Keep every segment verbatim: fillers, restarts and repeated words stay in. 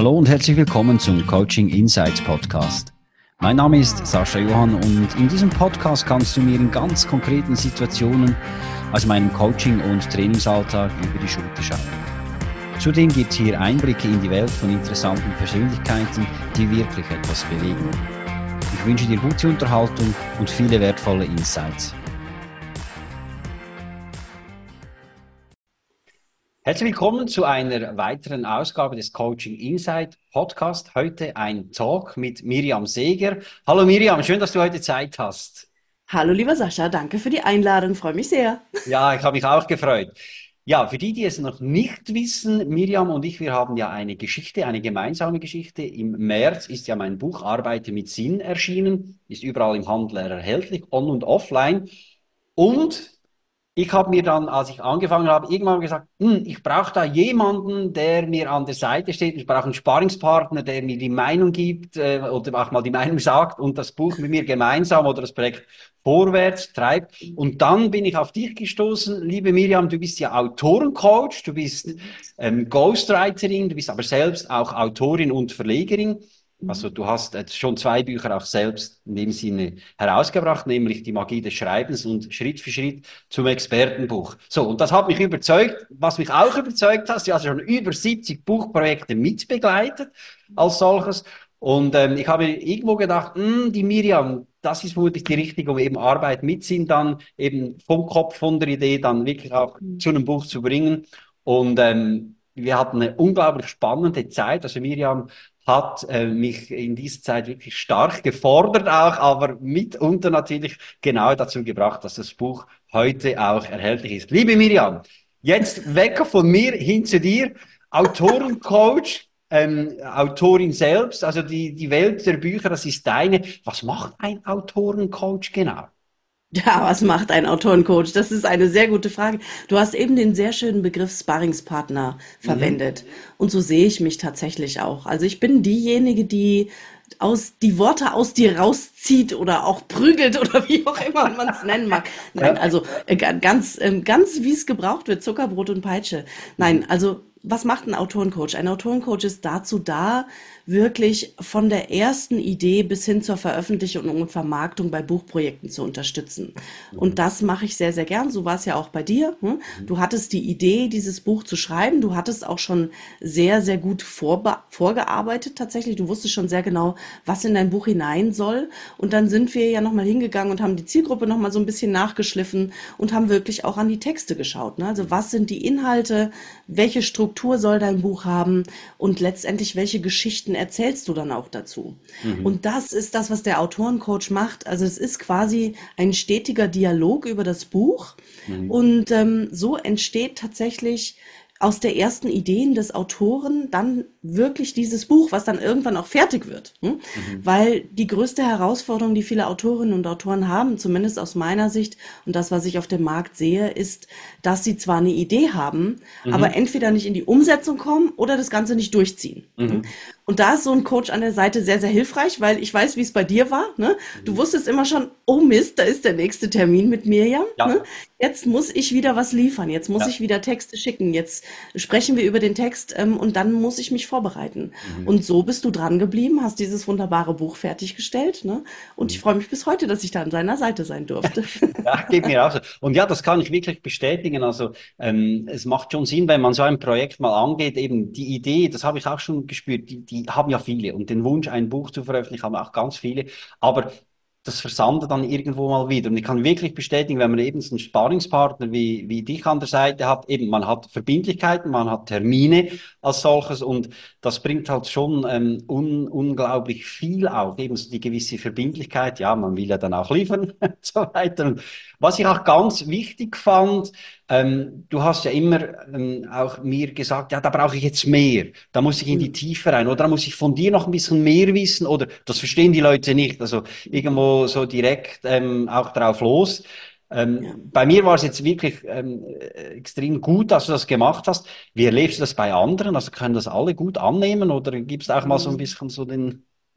Hallo und herzlich willkommen zum Coaching Insights Podcast. Mein Name ist Sascha Johann und in diesem Podcast kannst du mir in ganz konkreten Situationen aus meinem Coaching- und Trainingsalltag über die Schulter schauen. Zudem gibt es hier Einblicke in die Welt von interessanten Persönlichkeiten, die wirklich etwas bewegen. Ich wünsche dir gute Unterhaltung und viele wertvolle Insights. Herzlich willkommen zu einer weiteren Ausgabe des Coaching Insight Podcast. Heute ein Talk mit Miriam Seeger. Hallo Miriam, schön, dass du heute Zeit hast. Hallo lieber Sascha, danke für die Einladung, freue mich sehr. Ja, ich habe mich auch gefreut. Ja, für die, die es noch nicht wissen, Miriam und ich, wir haben ja eine Geschichte, eine gemeinsame Geschichte. Im März ist ja mein Buch Arbeite mit Sinn erschienen, ist überall im Handel erhältlich, on und offline. Und ich habe mir dann, als ich angefangen habe, irgendwann gesagt, hm, ich brauche da jemanden, der mir an der Seite steht. Ich brauche einen Sparringspartner, der mir die Meinung gibt äh, oder auch mal die Meinung sagt und das Buch mit mir gemeinsam oder das Projekt vorwärts treibt. Und dann bin ich auf dich gestoßen. Liebe Miriam, du bist ja Autorencoach, du bist ähm, Ghostwriterin, du bist aber selbst auch Autorin und Verlegerin. Also du hast jetzt schon zwei Bücher auch selbst in dem Sinne herausgebracht, nämlich Die Magie des Schreibens und Schritt für Schritt zum Expertenbuch. So, und das hat mich überzeugt. Was mich auch überzeugt hat, du hast schon über siebzig Buchprojekte mitbegleitet als solches. Und ähm, ich habe irgendwo gedacht, hm, die Miriam, das ist wohl die richtige, um eben Arbeit mit Sinn dann eben vom Kopf, von der Idee dann wirklich auch zu einem Buch zu bringen. Und ähm, wir hatten eine unglaublich spannende Zeit. Also Miriam hat äh, mich in dieser Zeit wirklich stark gefordert auch, aber mitunter natürlich genau dazu gebracht, dass das Buch heute auch erhältlich ist. Liebe Miriam, jetzt weg von mir hin zu dir, Autorencoach, ähm, Autorin selbst, also die, die Welt der Bücher, das ist deine. Was macht ein Autorencoach genau? Ja, was macht ein Autorencoach? Das ist eine sehr gute Frage. Du hast eben den sehr schönen Begriff Sparringspartner Mhm. verwendet. Und so sehe ich mich tatsächlich auch. Also ich bin diejenige, die aus, die Worte aus dir rauszieht oder auch prügelt oder wie auch immer man es nennen mag. Nein, Ja. also äh, ga- ganz, ähm, ganz wie es gebraucht wird, Zuckerbrot und Peitsche. Nein, Mhm. also was macht ein Autorencoach? Ein Autorencoach ist dazu da, wirklich von der ersten Idee bis hin zur Veröffentlichung und Vermarktung bei Buchprojekten zu unterstützen. Und Mhm. das mache ich sehr, sehr gern. So war es ja auch bei dir. Hm? Mhm. Du hattest die Idee, dieses Buch zu schreiben. Du hattest auch schon sehr, sehr gut vorbe vorgearbeitet tatsächlich. Du wusstest schon sehr genau, was in dein Buch hinein soll. Und dann sind wir ja nochmal hingegangen und haben die Zielgruppe nochmal so ein bisschen nachgeschliffen und haben wirklich auch an die Texte geschaut. Ne? Also was sind die Inhalte? Welche Struktur soll dein Buch haben? Und letztendlich, welche Geschichten erzählst du dann auch dazu? Mhm. Und das ist das, was der Autorencoach macht. Also es ist quasi ein stetiger Dialog über das Buch. Mhm. Und ähm, so entsteht tatsächlich aus der ersten Ideen des Autoren dann wirklich dieses Buch, was dann irgendwann auch fertig wird. Hm? Mhm. Weil die größte Herausforderung, die viele Autorinnen und Autoren haben, zumindest aus meiner Sicht und das, was ich auf dem Markt sehe, ist, dass sie zwar eine Idee haben, aber Mhm. entweder nicht in die Umsetzung kommen oder das Ganze nicht durchziehen. Hm? Mhm. Und da ist so ein Coach an der Seite sehr, sehr hilfreich, weil ich weiß, wie es bei dir war. Ne? Du Mhm. wusstest immer schon, oh Mist, da ist der nächste Termin mit Mirjam. Ne? Ja, Jetzt muss ich wieder was liefern, jetzt muss ja. ich wieder Texte schicken, jetzt sprechen wir über den Text ähm, und dann muss ich mich vorbereiten. Mhm. Und so bist du dran geblieben, hast dieses wunderbare Buch fertiggestellt. Ne? Und ich Mhm. freue mich bis heute, dass ich da an seiner Seite sein durfte. Ja, geht mir auch so. Und ja, das kann ich wirklich bestätigen. Also ähm, es macht schon Sinn, wenn man so ein Projekt mal angeht, eben die Idee, das habe ich auch schon gespürt, die, die haben ja viele und den Wunsch, ein Buch zu veröffentlichen, haben auch ganz viele. Aber das versandet dann irgendwo mal wieder. Und ich kann wirklich bestätigen, wenn man eben so einen Sparringspartner wie, wie dich an der Seite hat, eben man hat Verbindlichkeiten, man hat Termine als solches und das bringt halt schon ähm, un, unglaublich viel auf, eben so die gewisse Verbindlichkeit. Ja, man will ja dann auch liefern und so weiter. Und was ich auch ganz wichtig fand, ähm, du hast ja immer ähm, auch mir gesagt, ja, da brauche ich jetzt mehr, da muss ich in die Tiefe rein oder da muss ich von dir noch ein bisschen mehr wissen oder das verstehen die Leute nicht, also irgendwo so direkt ähm, auch drauf los. Ja. Ähm, bei mir war es jetzt wirklich ähm, äh, extrem gut, dass du das gemacht hast. Wie erlebst du das bei anderen? Also können das alle gut annehmen oder gibt es auch mal so ein bisschen so den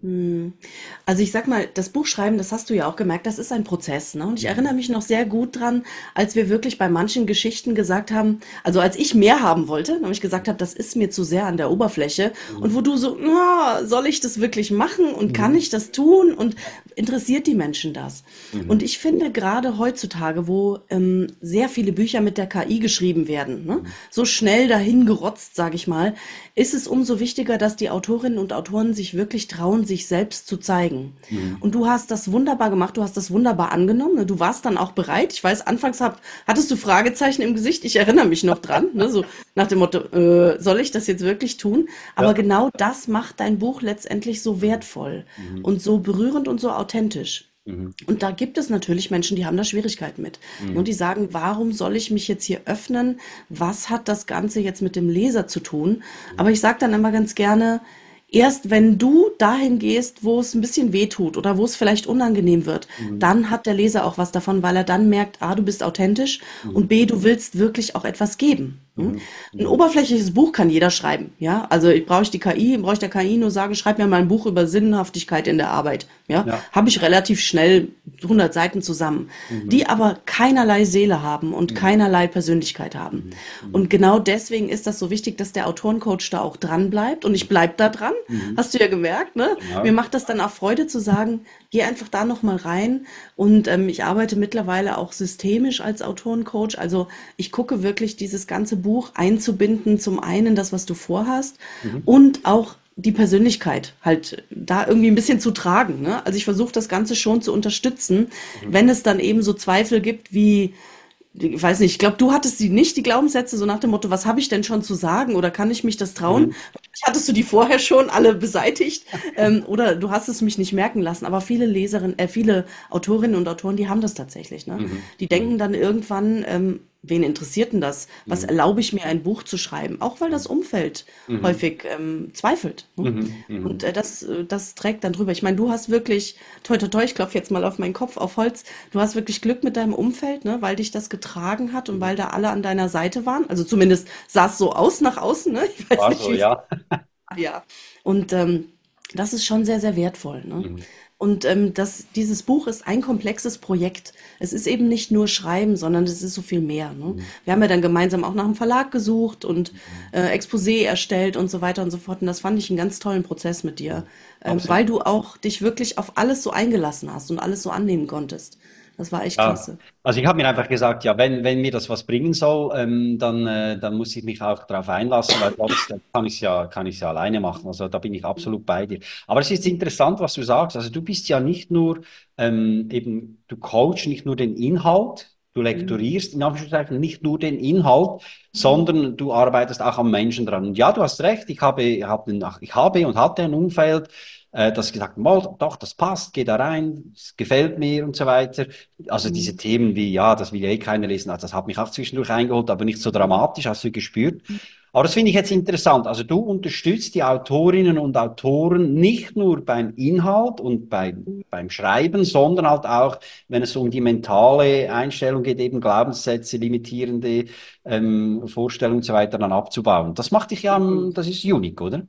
Hm. Also ich sag mal, das Buchschreiben, das hast du ja auch gemerkt, das ist ein Prozess, ne? Und ich erinnere mich noch sehr gut dran, als wir wirklich bei manchen Geschichten gesagt haben, also als ich mehr haben wollte, nämlich gesagt habe, das ist mir zu sehr an der Oberfläche und Mhm. wo du so, "Na, soll ich das wirklich machen und kann Mhm. ich das tun und interessiert die Menschen das?" Und Mhm. ich finde gerade heutzutage, wo ähm, sehr viele Bücher mit der K I geschrieben werden, ne? Mhm. So schnell dahin gerotzt, sage ich mal, ist es umso wichtiger, dass die Autorinnen und Autoren sich wirklich trauen, sich selbst zu zeigen. Mhm. Und du hast das wunderbar gemacht, du hast das wunderbar angenommen, ne? Du warst dann auch bereit. Ich weiß, anfangs hab, hattest du Fragezeichen im Gesicht, ich erinnere mich noch dran, ne? So nach dem Motto, äh, soll ich das jetzt wirklich tun? Aber Ja. genau das macht dein Buch letztendlich so Mhm. wertvoll Mhm. und so berührend und so authentisch. Mhm. Und da gibt es natürlich Menschen, die haben da Schwierigkeiten mit. Und Mhm. die sagen, warum soll ich mich jetzt hier öffnen? Was hat das Ganze jetzt mit dem Leser zu tun? Mhm. Aber ich sage dann immer ganz gerne, erst wenn du dahin gehst, wo es ein bisschen weh tut oder wo es vielleicht unangenehm wird, Mhm. dann hat der Leser auch was davon, weil er dann merkt, A, du bist authentisch und Mhm. B, du willst wirklich auch etwas geben. Hm? Mhm. Ein Mhm. oberflächliches Buch kann jeder schreiben, ja. Also ich brauche ich die K I, brauche ich der K I nur sagen, schreib mir mal ein Buch über Sinnhaftigkeit in der Arbeit, ja. Ja. Habe ich relativ schnell hundert Seiten zusammen, Mhm. die aber keinerlei Seele haben und Mhm. keinerlei Persönlichkeit haben. Mhm. Und Mhm. genau deswegen ist das so wichtig, dass der Autorencoach da auch dran bleibt und ich bleib da dran. Mhm. Hast du ja gemerkt, ne? Mir Genau. macht das dann auch Freude zu sagen, geh einfach da noch mal rein. Und ähm, ich arbeite mittlerweile auch systemisch als Autorencoach. Also ich gucke wirklich, dieses ganze Buch einzubinden, zum einen das, was du vorhast Mhm. und auch die Persönlichkeit halt da irgendwie ein bisschen zu tragen, ne? Also ich versuche das Ganze schon zu unterstützen, Mhm. wenn es dann eben so Zweifel gibt wie ich weiß nicht, ich glaube, du hattest die nicht, die Glaubenssätze, so nach dem Motto, was habe ich denn schon zu sagen oder kann ich mich das trauen? Mhm. Hattest du die vorher schon alle beseitigt? Ähm, oder du hast es mich nicht merken lassen. Aber viele Leserinnen, äh, viele Autorinnen und Autoren, die haben das tatsächlich, ne? Mhm. Die Mhm. denken dann irgendwann, ähm, wen interessiert denn das? Was Mhm. erlaube ich mir, ein Buch zu schreiben? Auch weil das Umfeld Mhm. häufig ähm, zweifelt. Ne? Mhm. Und Mhm. äh, das, äh, das trägt dann drüber. Ich meine, du hast wirklich, toi, toi, toi, ich klopfe jetzt mal auf meinen Kopf, auf Holz, du hast wirklich Glück mit deinem Umfeld, ne, weil dich das getragen hat und Mhm. weil da alle an deiner Seite waren. Also zumindest sah es so aus nach außen, ne? Ich weiß War nicht, so, wie es ja. ja. Und ähm, das ist schon sehr, sehr wertvoll, ne? Mhm. Und ähm, das, dieses Buch ist ein komplexes Projekt. Es ist eben nicht nur Schreiben, sondern es ist so viel mehr. Ne? Mhm. Wir haben ja dann gemeinsam auch nach einem Verlag gesucht und Mhm. äh, Exposé erstellt und so weiter und so fort. Und das fand ich einen ganz tollen Prozess mit dir, Mhm. ähm, weil Absolut. du auch dich wirklich auf alles so eingelassen hast und alles so annehmen konntest. Das war echt Ja, klasse. also ich habe mir einfach gesagt, ja, wenn, wenn mir das was bringen soll, ähm, dann, äh, dann muss ich mich auch darauf einlassen, weil sonst äh, kann ich es ja, kann ich es ja alleine machen. Also da bin ich absolut bei dir. Aber es ist interessant, was du sagst. Also du bist ja nicht nur ähm, eben, du coachst nicht nur den Inhalt, du Mhm. lektorierst in Anführungszeichen nicht nur den Inhalt, sondern du arbeitest auch am Menschen dran. Und ja, du hast recht, ich habe, ich habe, ein- ich habe und hatte ein Umfeld, äh, das gesagt, mal, doch, das passt, geh da rein, es gefällt mir und so weiter. Also diese Mhm. Themen wie, ja, das will ja eh keiner lesen, also das hat mich auch zwischendurch eingeholt, aber nicht so dramatisch, hast du gespürt. Aber das finde ich jetzt interessant. Also du unterstützt die Autorinnen und Autoren nicht nur beim Inhalt und beim, beim Schreiben, sondern halt auch, wenn es um die mentale Einstellung geht, eben Glaubenssätze, limitierende ähm, Vorstellungen und so weiter dann abzubauen. Das macht dich ja, ähm, das ist unique, oder?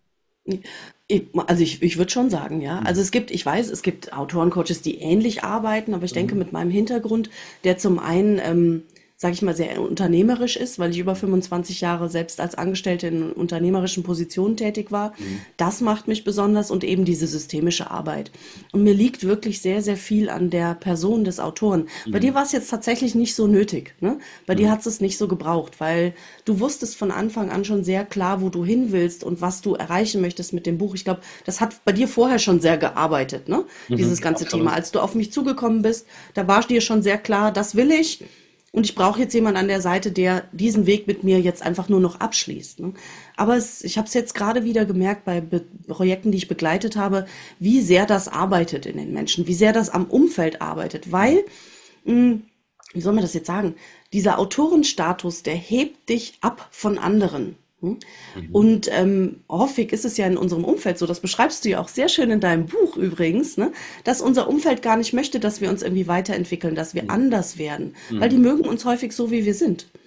Ich, also ich, ich würde schon sagen, ja. Also Mhm. es gibt, ich weiß, es gibt Autorencoaches, die ähnlich arbeiten, aber ich denke Mhm. mit meinem Hintergrund, der zum einen, ähm, sage ich mal, sehr unternehmerisch ist, weil ich über fünfundzwanzig Jahre selbst als Angestellte in unternehmerischen Positionen tätig war, Mhm. das macht mich besonders und eben diese systemische Arbeit. Und mir liegt wirklich sehr, sehr viel an der Person des Autoren. Bei dir Mhm. war es jetzt tatsächlich nicht so nötig, ne? Bei dir Mhm. hat es nicht so gebraucht, weil du wusstest von Anfang an schon sehr klar, wo du hin willst und was du erreichen möchtest mit dem Buch. Ich glaube, das hat bei dir vorher schon sehr gearbeitet, ne? Dieses Mhm. ganze Thema. Absolut. Als du auf mich zugekommen bist, da war dir schon sehr klar, das will ich. Und ich brauche jetzt jemanden an der Seite, der diesen Weg mit mir jetzt einfach nur noch abschließt. Ne? Aber es, ich habe es jetzt gerade wieder gemerkt bei Be Projekten, die ich begleitet habe, wie sehr das arbeitet in den Menschen, wie sehr das am Umfeld arbeitet. Mhm. Weil, mh, wie soll man das jetzt sagen, dieser Autorenstatus, der hebt dich ab von anderen. Hm? Mhm. Und ähm, häufig ist es ja in unserem Umfeld so, das beschreibst du ja auch sehr schön in deinem Buch übrigens, ne, dass unser Umfeld gar nicht möchte, dass wir uns irgendwie weiterentwickeln, dass wir Mhm. anders werden, weil die Mhm. mögen uns häufig so, wie wir sind.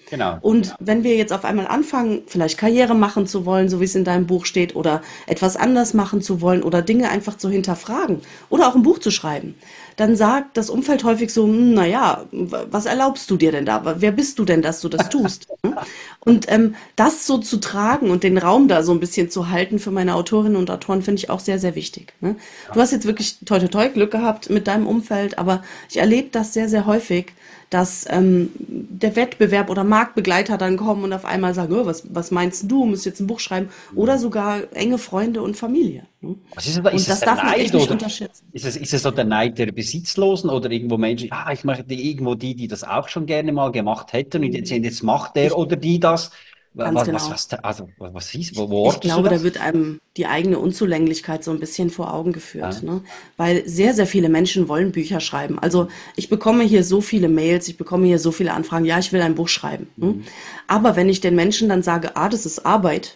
Genau. Und wenn wir jetzt auf einmal anfangen, vielleicht Karriere machen zu wollen, so wie es in deinem Buch steht, oder etwas anders machen zu wollen oder Dinge einfach zu hinterfragen oder auch ein Buch zu schreiben, dann sagt das Umfeld häufig so, hm, na ja, was erlaubst du dir denn da? Wer bist du denn, dass du das tust? Und ähm, das so zu tragen und den Raum da so ein bisschen zu halten für meine Autorinnen und Autoren, finde ich auch sehr, sehr wichtig. Ne? Du hast jetzt wirklich toi toi toi Glück gehabt mit deinem Umfeld, aber ich erlebe das sehr, sehr häufig, dass ähm, der Wettbewerb oder Marktbegleiter dann kommen und auf einmal sagen, oh, was, was meinst du, musst jetzt ein Buch schreiben? Oder sogar enge Freunde und Familie. Ne? Was ist es, ist Und es das der darf man echt Neid nicht oder unterschätzen. ist es, ist es so der Neid der Besitzlosen oder irgendwo Menschen, ah, ich möchte irgendwo die, die das auch schon gerne mal gemacht hätten und jetzt, jetzt macht der Ich, oder die das? ganz Was, was, genau. was, also, was, was hieß, wo, Ich, wo ich ortest du glaube, da das? wird einem die eigene Unzulänglichkeit so ein bisschen vor Augen Ja. geführt, ne? Weil sehr, sehr viele Menschen wollen Bücher schreiben. Also ich bekomme hier so viele Mails, ich bekomme hier so viele Anfragen, ja, ich will ein Buch schreiben. Hm? Mhm. Aber wenn ich den Menschen dann sage, A, das ist Arbeit,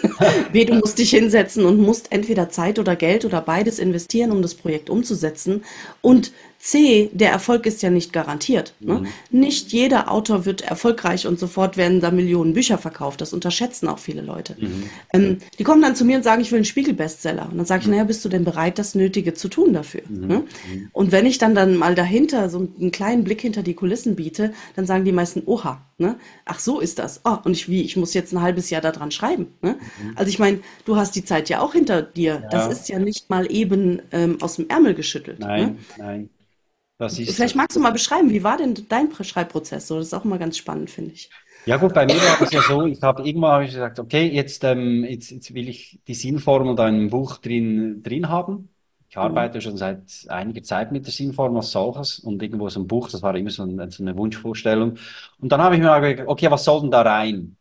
B, du musst dich hinsetzen und musst entweder Zeit oder Geld oder beides investieren, um das Projekt umzusetzen. Und C, der Erfolg ist ja nicht garantiert. Ne? Mhm. Nicht jeder Autor wird erfolgreich und sofort werden da Millionen Bücher verkauft. Das unterschätzen auch viele Leute. Mhm. Ähm, die kommen dann zu mir und sagen, ich will einen Spiegel-Bestseller. Und dann sage ich, Mhm. naja, bist du denn bereit, das Nötige zu tun dafür? Ne? Mhm. Mhm. Und wenn ich dann dann mal dahinter so einen kleinen Blick hinter die Kulissen biete, dann sagen die meisten, oha, ne? Ach, so ist das. Oh, und ich wie, ich muss jetzt ein halbes Jahr daran schreiben. Ne? Mhm. Also ich meine, du hast die Zeit ja auch hinter dir. Das Ja, ist ja nicht mal eben ähm, aus dem Ärmel geschüttelt. Ne? nein, nein, das ist so. Vielleicht magst du mal beschreiben, wie war denn dein Schreibprozess? So, das ist auch immer ganz spannend, finde ich. Ja gut, bei mir war das ja so, ich habe irgendwann habe ich gesagt, okay, jetzt, ähm, jetzt, jetzt will ich die Sinnformel da in einem Buch drin, drin haben. Ich Mhm. arbeite schon seit einiger Zeit mit der Sinnformel als solches und irgendwo so ein Buch, das war immer so, ein, so eine Wunschvorstellung. Und dann habe ich mir mal gedacht, okay, was soll denn da rein?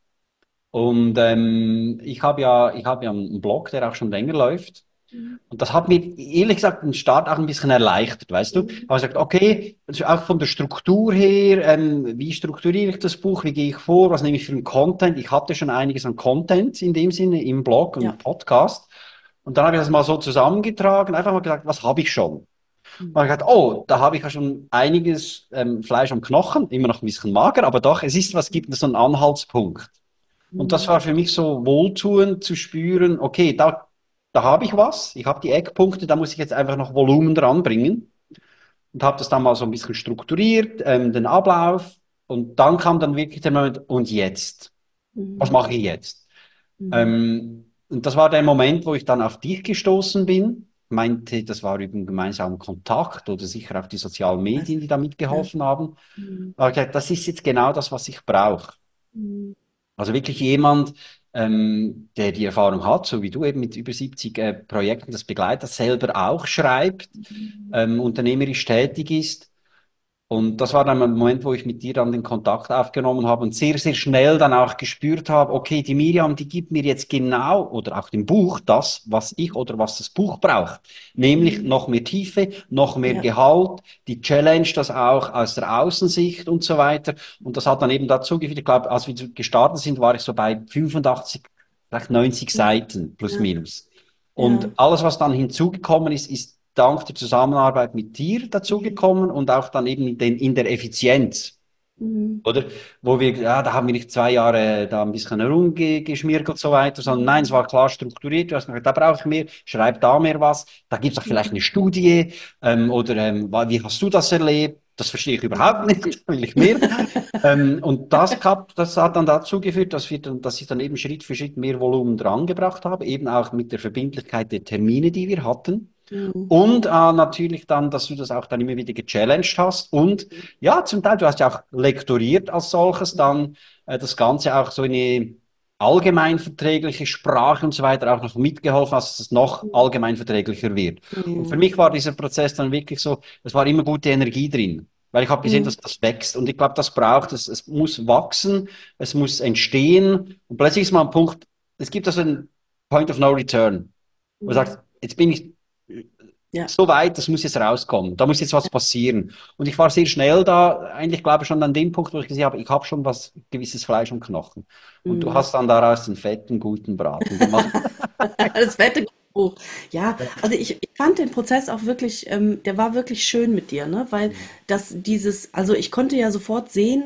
Und ähm, ich habe ja, ich habe ja einen Blog, der auch schon länger läuft. Und das hat mir ehrlich gesagt den Start auch ein bisschen erleichtert, weißt du? Ich habe gesagt, okay, also auch von der Struktur her, ähm, wie strukturiere ich das Buch, wie gehe ich vor, was nehme ich für einen Content? Ich hatte schon einiges an Content in dem Sinne im Blog und Ja. Podcast. Und dann habe ich das mal so zusammengetragen, einfach mal gesagt, was habe ich schon? Und Mhm. habe ich gedacht, oh, da habe ich ja schon einiges ähm, Fleisch am Knochen, immer noch ein bisschen mager, aber doch, es ist was, gibt es so einen Anhaltspunkt. Und das Mhm. war für mich so wohltuend zu spüren, okay, da, da habe ich was, ich habe die Eckpunkte, da muss ich jetzt einfach noch Volumen dranbringen und habe das dann mal so ein bisschen strukturiert, ähm, den Ablauf und dann kam dann wirklich der Moment, und jetzt? Was Mhm. mache ich jetzt? Mhm. Ähm, und das war der Moment, wo ich dann auf dich gestoßen bin, meinte, das war über einen gemeinsamen Kontakt oder sicher auch die sozialen Weiß Medien, die da ja. mitgeholfen haben. Mhm. Aber ich gesagt, das ist jetzt genau das, was ich brauche. Mhm. Also wirklich jemand, ähm, der die Erfahrung hat, so wie du eben mit über siebzig äh, Projekten das begleitet, selber auch schreibt, ähm, unternehmerisch tätig ist. Und das war dann ein Moment, wo ich mit dir dann den Kontakt aufgenommen habe und sehr, sehr schnell dann auch gespürt habe, okay, die Miriam, die gibt mir jetzt genau oder auch dem Buch das, was ich oder was das Buch braucht. Nämlich Mhm. noch mehr Tiefe, noch mehr Ja. Gehalt, die Challenge, das auch aus der Außensicht und so weiter. Und das hat dann eben dazu geführt, ich glaube, als wir gestartet sind, war ich so bei fünfundachtzig, vielleicht neunzig Ja. Seiten plus Ja. minus. Und Ja. alles, was dann hinzugekommen ist, ist dank der Zusammenarbeit mit dir dazugekommen und auch dann eben in, den, in der Effizienz. Mhm. Oder? Wo wir, ja, da haben wir nicht zwei Jahre da ein bisschen herumgeschmirgelt und so weiter, sondern nein, es war klar strukturiert. Du hast gesagt, da brauche ich mehr, schreib da mehr was. Da gibt es auch vielleicht eine Studie, ähm, oder ähm, wie hast du das erlebt? Das verstehe ich überhaupt nicht, da will ich mehr. Ähm, und das, gab, das hat dann dazu geführt, dass, wir, dann- dass ich dann eben Schritt für Schritt mehr Volumen drangebracht habe, eben auch mit der Verbindlichkeit der Termine, die wir hatten. Mhm. Und äh, natürlich dann, dass du das auch dann immer wieder gechallenged hast. Und ja, zum Teil, du hast ja auch lektoriert als solches, dann äh, das Ganze auch so in eine allgemeinverträgliche Sprache und so weiter auch noch mitgeholfen hast, dass es noch allgemeinverträglicher wird. Und für Mhm. mich war dieser Prozess dann wirklich so, es war immer gute Energie drin. Weil ich habe gesehen, dass Mhm. das wächst. Und ich glaube, das braucht es. Es muss wachsen, es muss entstehen. Und plötzlich ist man am Punkt, es gibt also einen Point of No Return. Wo du Mhm. sagst, jetzt bin ich Ja. so weit, das muss jetzt rauskommen. Da muss jetzt was passieren. Und ich war sehr schnell da, eigentlich glaube ich schon an dem Punkt, wo ich gesehen habe, ich habe schon was, gewisses Fleisch und Knochen. Und du Mhm. hast dann daraus den fetten, guten Braten gemacht. Das fette Buch. Ja, also ich, ich fand den Prozess auch wirklich, ähm, der war wirklich schön mit dir, ne? Weil das dieses, also ich konnte ja sofort sehen,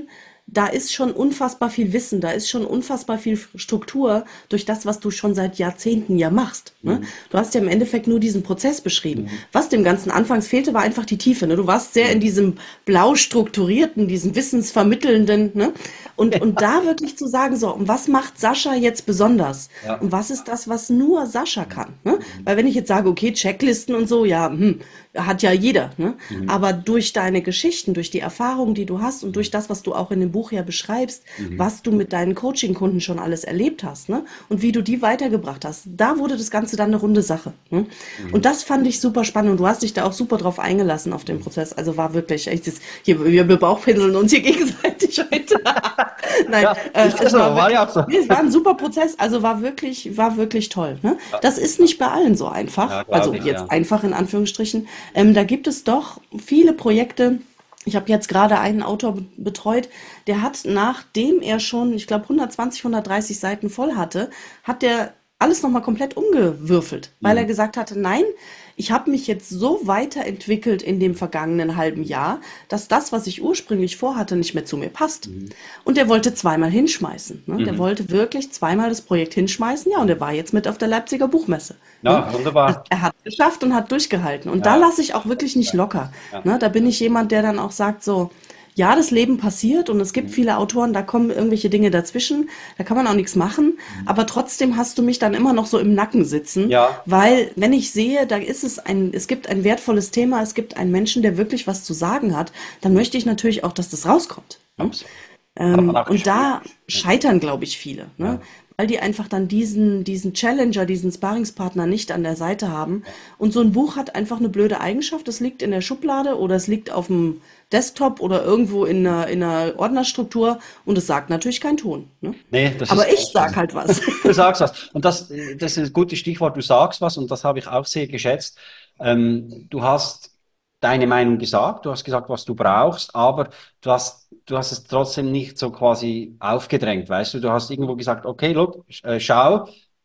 da ist schon unfassbar viel Wissen, da ist schon unfassbar viel Struktur durch das, was du schon seit Jahrzehnten ja machst. Ne? Mhm. Du hast ja im Endeffekt nur diesen Prozess beschrieben. Mhm. Was dem Ganzen anfangs fehlte, war einfach die Tiefe. Ne? Du warst sehr in Mhm. diesem blau strukturierten, diesen wissensvermittelnden. Ne? Und, und da wirklich zu sagen, so, und was macht Sascha jetzt besonders? Ja. Und was ist das, was nur Sascha Mhm. kann? Ne? Mhm. Weil wenn ich jetzt sage, okay, Checklisten und so, ja, hm, hat ja jeder. Ne? Mhm. Aber durch deine Geschichten, durch die Erfahrungen, die du hast und Mhm. durch das, was du auch in dem Buch ja beschreibst, Mhm. was du mit deinen Coaching-Kunden schon alles erlebt hast, ne? Und wie du die weitergebracht hast, da wurde das Ganze dann eine runde Sache. Ne? Und Mhm. das fand ich super spannend und du hast dich da auch super drauf eingelassen auf den Mhm. Prozess. Also war wirklich echt, das, hier, wir Bauchpinseln uns hier gegenseitig heute. Nein, Ja, äh, ist ja es so, war war ja wirklich, auch so. nee, es war ein super Prozess, also war wirklich, war wirklich toll. Ne? Ja, Das ist nicht bei allen so ja, einfach, also glaube ich, jetzt ja. einfach in Anführungsstrichen. Ähm, da gibt es doch viele Projekte. Ich habe jetzt gerade einen Autor be- betreut, der hat, nachdem er schon, ich glaube, hundertzwanzig, hundertdreißig Seiten voll hatte, hat der alles nochmal komplett umgewürfelt, weil er Mhm. gesagt hatte, nein, ich habe mich jetzt so weiterentwickelt in dem vergangenen halben Jahr, dass das, was ich ursprünglich vorhatte, nicht mehr zu mir passt. Mhm. Und der wollte zweimal hinschmeißen. Ne? Der Mhm. wollte wirklich zweimal das Projekt hinschmeißen. Ja, und er Mhm. war jetzt mit auf der Leipziger Buchmesse. Ne? Ja, Also wunderbar. er hat es geschafft und hat durchgehalten. Und da Ja, lasse ich auch wirklich nicht ja, locker. ja. Ne? Da bin ich jemand, der dann auch sagt so, ja, das Leben passiert und es gibt Mhm. viele Autoren, da kommen irgendwelche Dinge dazwischen, da kann man auch nichts machen, Mhm. aber trotzdem hast du mich dann immer noch so im Nacken sitzen, Ja, weil wenn ich sehe, da ist es ein, es gibt ein wertvolles Thema, es gibt einen Menschen, der wirklich was zu sagen hat, dann mhm. möchte ich natürlich auch, dass das rauskommt. Ne? Absolut. Hat man Ähm, auch und gespürt. da Ja, scheitern, glaube ich, viele, ne? ja, Weil die einfach dann diesen, diesen Challenger, diesen Sparringspartner nicht an der Seite haben. ja. Und so ein Buch hat einfach eine blöde Eigenschaft. Es liegt in der Schublade oder es liegt auf dem Desktop oder irgendwo in einer, in einer Ordnerstruktur und es sagt natürlich keinen Ton. Ne? Nee, das ist Aber ich ganz sag schön. halt was. Du sagst was. Und das, äh, das ist ein gutes Stichwort. Du sagst was und das habe ich auch sehr geschätzt. Ähm, du hast deine Meinung gesagt, du hast gesagt, was du brauchst, aber du hast, du hast es trotzdem nicht so quasi aufgedrängt, weißt du? Du hast irgendwo gesagt, okay, look, sch- äh, schau,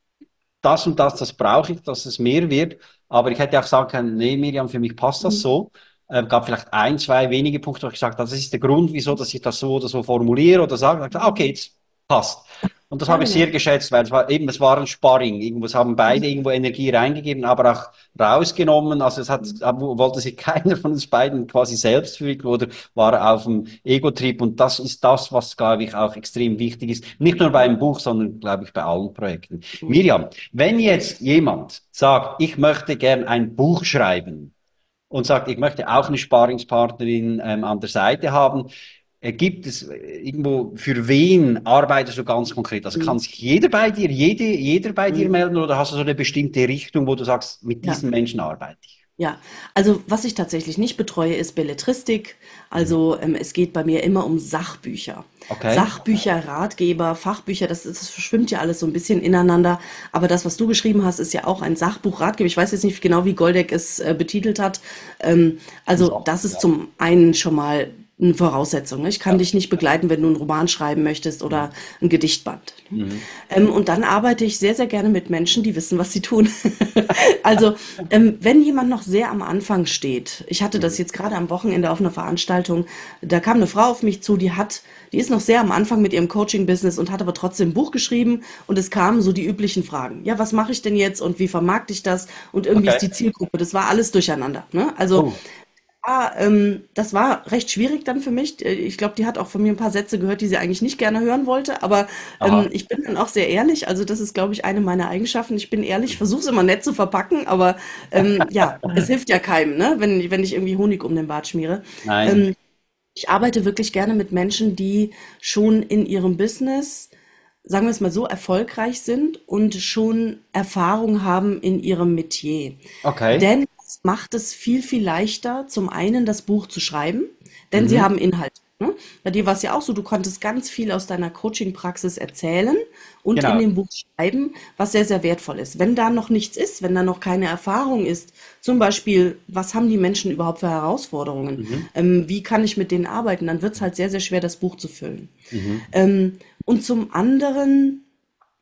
das und das, das brauche ich, dass es mehr wird. Aber ich hätte auch sagen können, nee, Miriam, für mich passt das so. Ähm, gab vielleicht ein, zwei wenige Punkte, wo ich gesagt habe, das ist der Grund, wieso, dass ich das so oder so formuliere oder sage. Ich dachte, okay, jetzt passt. Und das Ja, habe ich sehr genau. geschätzt, weil es war eben, es war ein Sparring. Irgendwo, es haben beide irgendwo Energie reingegeben, aber auch rausgenommen. Also es hat, wollte sich keiner von uns beiden quasi selbst verwirklichen oder war auf dem Ego-Trip. Und das ist das, was, glaube ich, auch extrem wichtig ist. Nicht nur beim Buch, sondern, glaube ich, bei allen Projekten. Miriam, wenn jetzt jemand sagt, ich möchte gern ein Buch schreiben und sagt, ich möchte auch eine Sparingspartnerin ähm, an der Seite haben, äh, gibt es äh, irgendwo, für wen arbeitest du ganz konkret? Also kann sich jeder bei dir, jede, jeder bei dir melden oder hast du so eine bestimmte Richtung, wo du sagst, mit Ja. diesen Menschen arbeite ich? Ja, also was ich tatsächlich nicht betreue, ist Belletristik. Mhm. Also ähm, es geht bei mir immer um Sachbücher. Okay. Sachbücher, Ratgeber, Fachbücher, das, ist- das verschwimmt ja alles so ein bisschen ineinander. Aber das, was du geschrieben hast, ist ja auch ein Sachbuch, Ratgeber. Ich weiß jetzt nicht genau, wie Goldeck es äh, betitelt hat. Ähm, also So, das ist ja. zum einen schon mal eine Voraussetzung. Ne? Ich kann Ja. dich nicht begleiten, wenn du einen Roman schreiben möchtest oder Mhm. ein Gedichtband. Ne? Mhm. Ähm, und dann arbeite ich sehr, sehr gerne mit Menschen, die wissen, was sie tun. Also, ähm, wenn jemand noch sehr am Anfang steht, ich hatte das Mhm. jetzt gerade am Wochenende auf einer Veranstaltung, da kam eine Frau auf mich zu, die hat, die ist noch sehr am Anfang mit ihrem Coaching-Business und hat aber trotzdem ein Buch geschrieben und es kamen so die üblichen Fragen. Ja, was mache ich denn jetzt und wie vermarkte ich das? Und irgendwie ist Okay. die Zielgruppe, das war alles durcheinander. Ne? Also Oh. Ah, ähm, das war recht schwierig dann für mich. Äh, Ich glaube, die hat auch von mir ein paar Sätze gehört, die sie eigentlich nicht gerne hören wollte. Aber ähm, Aha. ich bin dann auch sehr ehrlich. Also das ist, glaube ich, eine meiner Eigenschaften. Ich bin ehrlich, versuche es immer nett zu verpacken, aber ähm, ja, es hilft ja keinem, ne? Wenn, wenn ich irgendwie Honig um den Bart schmiere. Nein. Ähm, ich arbeite wirklich gerne mit Menschen, die schon in ihrem Business, sagen wir es mal so, erfolgreich sind und schon Erfahrung haben in ihrem Metier. Okay. Denn es macht es viel, viel leichter, zum einen das Buch zu schreiben, denn sie Mhm. haben Inhalt. Ne? Bei dir war es ja auch so, du konntest ganz viel aus deiner Coaching-Praxis erzählen und in Genau. dem Buch schreiben, was sehr, sehr wertvoll ist. Wenn da noch nichts ist, wenn da noch keine Erfahrung ist, zum Beispiel, was haben die Menschen überhaupt für Herausforderungen? Mhm. Ähm, wie kann ich mit denen arbeiten? Dann wird es halt sehr, sehr schwer, das Buch zu füllen. Mhm. Ähm, und zum anderen